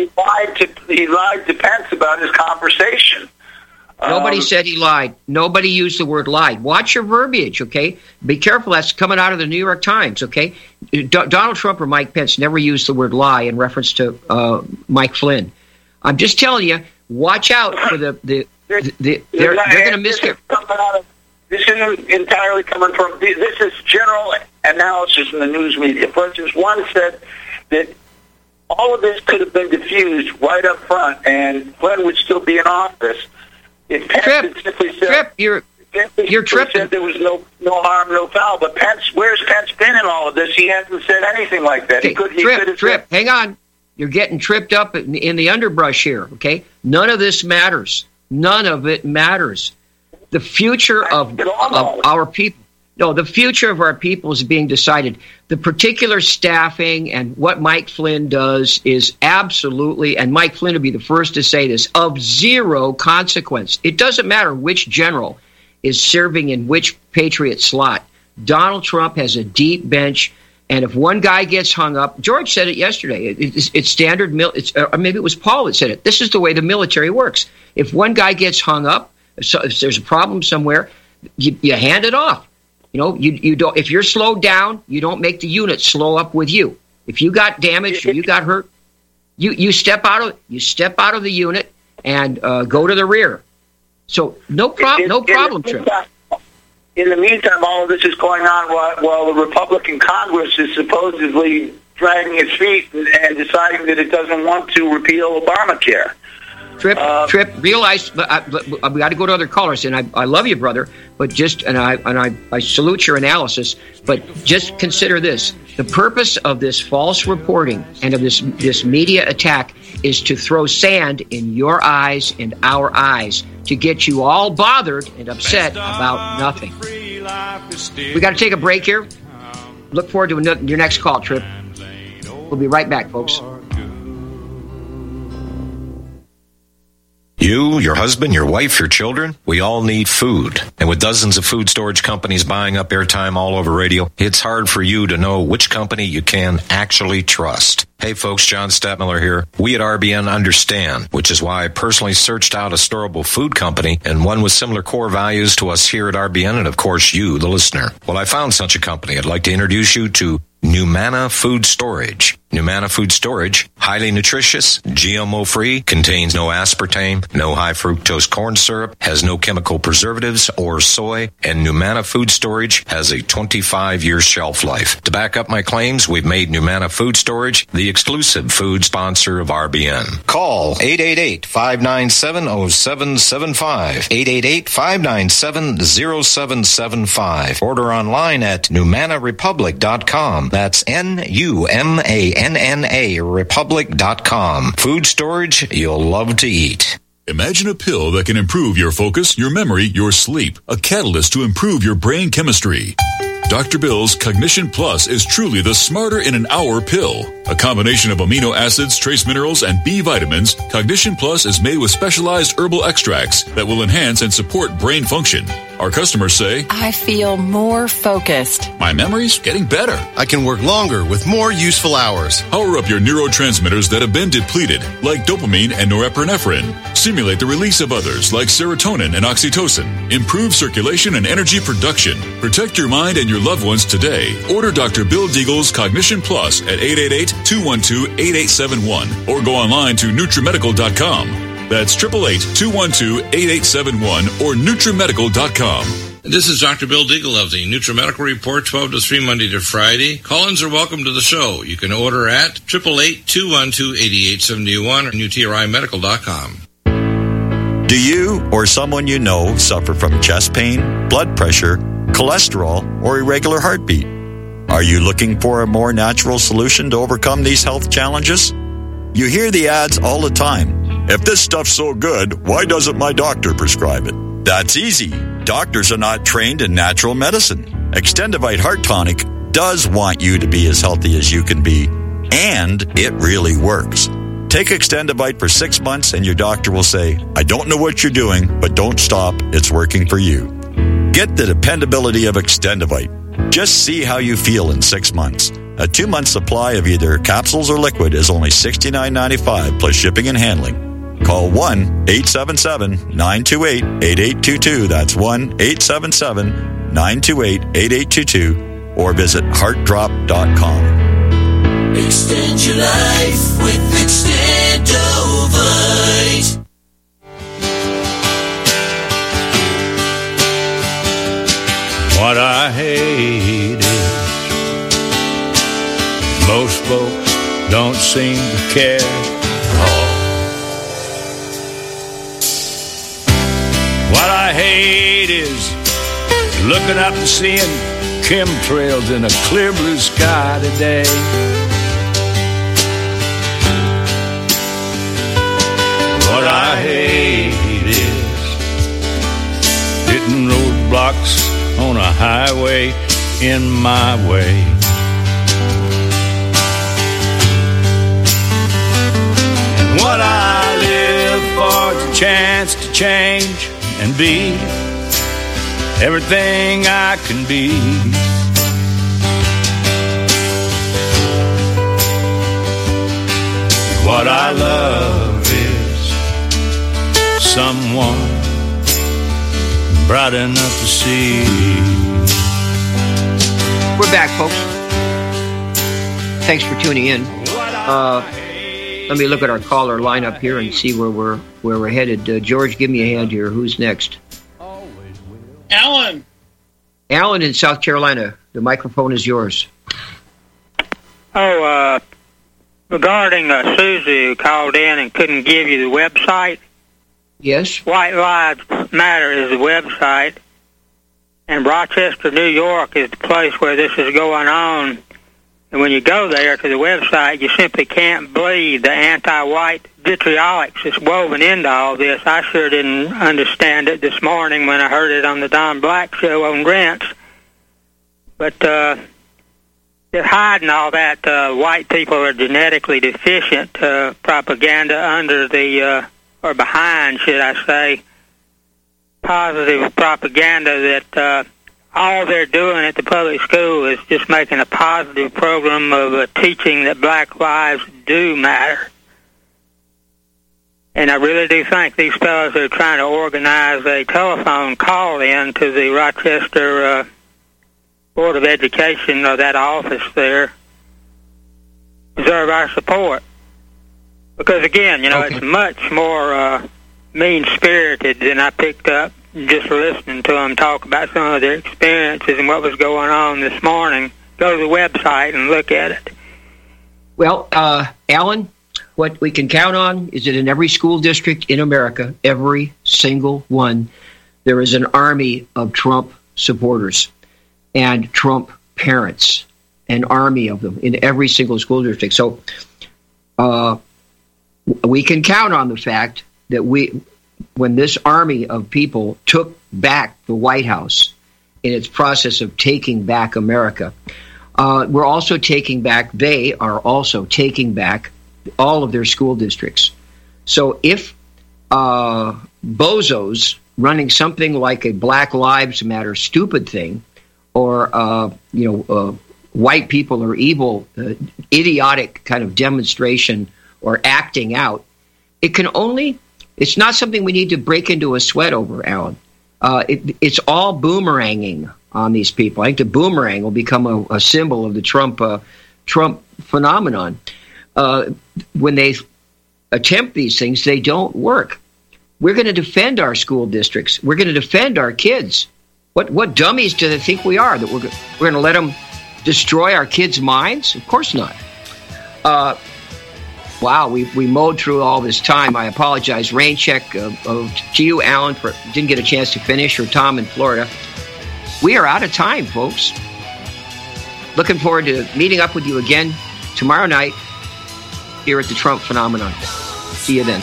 He lied to Pence about his conversation.
Nobody said he lied. Nobody used the word lied. Watch your verbiage, okay? Be careful. That's coming out of the New York Times, okay? Donald Trump or Mike Pence never used the word lie in reference to Mike Flynn. I'm just telling you, watch out for they're going to miss it.
This isn't entirely coming from... This is general analysis in the news media. For instance, one said that all of this could have been diffused right up front, and Flynn would still be in office. If Pence had simply said...
You're tripping.
Said there was no harm, no foul. But Pence, where's Pence been in all of this? He hasn't said anything like that.
Trip. Hang on. You're getting tripped up in the underbrush here, okay? None of this matters. None of it matters. The future of our people... No, the future of our people is being decided. The particular staffing and what Mike Flynn does is absolutely, and Mike Flynn would be the first to say this, of zero consequence. It doesn't matter which general is serving in which Patriot slot. Donald Trump has a deep bench, and if one guy gets hung up, George said it yesterday. It's standard. Or maybe it was Paul that said it. This is the way the military works. If one guy gets hung up, so if there's a problem somewhere, you hand it off. You don't. If you're slowed down, you don't make the unit slow up with you. If you got damaged or you got hurt, you step out of the unit and go to the rear. So no problem, Trip.
In the meantime, all of this is going on while the Republican Congress is supposedly dragging its feet and deciding that it doesn't want to repeal Obamacare.
Trip, realize we got to go to other callers, and I love you, brother, but I salute your analysis, but just consider this: the purpose of this false reporting and of this media attack is to throw sand in your eyes and our eyes, to get you all bothered and upset about nothing. We got to take a break here. Look forward to your next call, Trip. We'll be right back, folks.
You, your husband, your wife, your children, we all need food. And with dozens of food storage companies buying up airtime all over radio, it's hard for you to know which company you can actually trust. Hey folks, John Stadtmiller here. We at RBN understand, which is why I personally searched out a storable food company and one with similar core values to us here at RBN and of course you, the listener. Well, I found such a company. I'd like to introduce you to Numana Food Storage. Numana Food Storage, highly nutritious, GMO-free, contains no aspartame, no high-fructose corn syrup, has no chemical preservatives or soy, and Numana Food Storage has a 25-year shelf life. To back up my claims, we've made Numana Food Storage the exclusive food sponsor of RBN. Call 888-597-0775, 888-597-0775. Order online at NumanaRepublic.com. That's NUMANNA Republic.com. Food storage you'll love to eat.
Imagine a pill that can improve your focus, your memory, your sleep. A catalyst to improve your brain chemistry. Dr. Bill's Cognition Plus is truly the smarter in an hour pill. A combination of amino acids, trace minerals, and B vitamins, Cognition Plus is made with specialized herbal extracts that will enhance and support brain function. Our customers say,
I feel more focused.
My memory's getting better.
I can work longer with more useful hours.
Power up your neurotransmitters that have been depleted, like dopamine and norepinephrine. Stimulate the release of others, like serotonin and oxytocin. Improve circulation and energy production. Protect your mind and your loved ones today. Order Dr. Bill Deagle's Cognition Plus at 888-212-8871 or go online to NutriMedical.com. That's 888-212-8871 or NutriMedical.com.
This is Dr. Bill Deagle of the NutriMedical Report, 12 to 3 Monday to Friday. Call-ins are welcome to the show. You can order at 888-212-8871 or NutriMedical.com.
Do you or someone you know suffer from chest pain, blood pressure, cholesterol, or irregular heartbeat? Are you looking for a more natural solution to overcome these health challenges? You hear the ads all the time. If this stuff's so good, why doesn't my doctor prescribe it? That's easy. Doctors are not trained in natural medicine. Extendivite Heart Tonic does want you to be as healthy as you can be, and it really works. Take Extendivite for 6 months and your doctor will say, I don't know what you're doing, but don't stop. It's working for you. Get the dependability of Extendivite. Just see how you feel in 6 months. A 2-month supply of either capsules or liquid is only $69.95 plus shipping and handling. Call 1-877-928-8822. That's 1-877-928-8822. Or visit heartdrop.com.
Extend your life with Extendovite.
What I hate is most folks don't seem to care at all. What I hate is looking up and seeing chemtrails in a clear blue sky today. What I hate is hitting roadblocks on a highway in my way. And what I live for is a chance to change and be everything I can be. What I love is someone bright enough to see.
We're back, folks. Thanks for tuning in. Let me look at our caller lineup here and see where we're headed. George, give me a hand here. Who's next?
Alan.
Alan in South Carolina. The microphone is yours.
Regarding Susie who called in and couldn't give you the website.
Yes.
White Lives Matter is the website, and Rochester, New York is the place where this is going on. And when you go there to the website, you simply can't believe the anti-white vitriolics that's woven into all this. I sure didn't understand it this morning when I heard it on the Don Black show on Grants. But they're hiding all that white people are genetically deficient propaganda under the, or behind, should I say, positive propaganda that all they're doing at the public school is just making a positive program of teaching that black lives do matter. And I really do think these fellows are trying to organize a telephone call-in to the Rochester Board of Education, or that office there, deserve our support. Because, again, it's much more mean-spirited than I picked up just listening to them talk about some of their experiences and what was going on this morning. Go to the website and look at it.
Well, Alan, what we can count on is that in every school district in America, every single one, there is an army of Trump supporters and Trump parents, an army of them in every single school district. So we can count on the fact that when this army of people took back the White House in its process of taking back America, they are also taking back all of their school districts. So if bozos running something like a Black Lives Matter stupid thing, or white people are evil, idiotic kind of demonstration or acting out, it's not something we need to break into a sweat over, Alan. It's all boomeranging on these people. I think the boomerang will become a symbol of the Trump phenomenon. When they attempt these things, they don't work. We're going to defend our school districts. We're going to defend our kids. What dummies do they think we are, that we're going to let them destroy our kids' minds? Of course not. Wow, we mowed through all this time. I apologize. Rain check to you, Alan, for didn't get a chance to finish, or Tom in Florida. We are out of time, folks. Looking forward to meeting up with you again tomorrow night here at the Trump Phenomenon. See you then.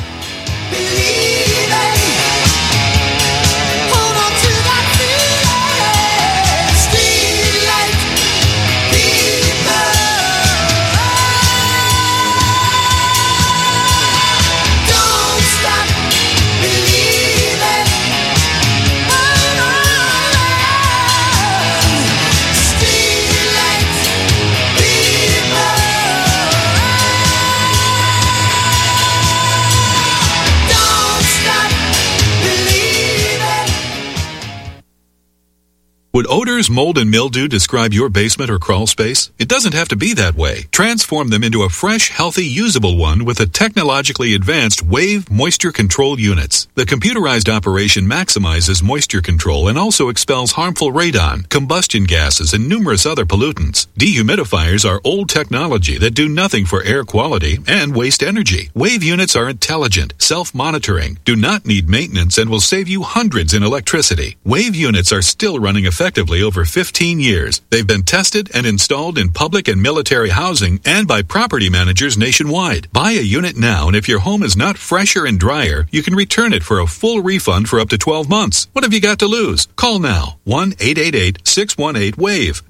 Would odors, mold, and mildew describe your basement or crawl space? It doesn't have to be that way. Transform them into a fresh, healthy, usable one with the technologically advanced Wave Moisture Control Units. The computerized operation maximizes moisture control and also expels harmful radon, combustion gases, and numerous other pollutants. Dehumidifiers are old technology that do nothing for air quality and waste energy. Wave units are intelligent, self-monitoring, do not need maintenance, and will save you hundreds in electricity. Wave units are still running effectively over 15 years. They've been tested and installed in public and military housing and by property managers nationwide. Buy a unit now, and if your home is not fresher and drier, you can return it for a full refund for up to 12 months. What have you got to lose? Call now. 1-888-618-WAVE.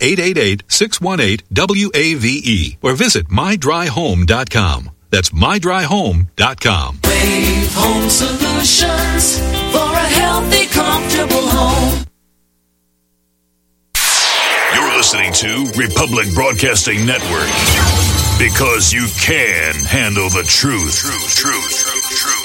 1-888-618-WAVE. Or visit mydryhome.com. That's mydryhome.com.
Wave Home Solutions for a healthy, comfortable home.
to Republic Broadcasting Network. Because you can handle the truth. Truth.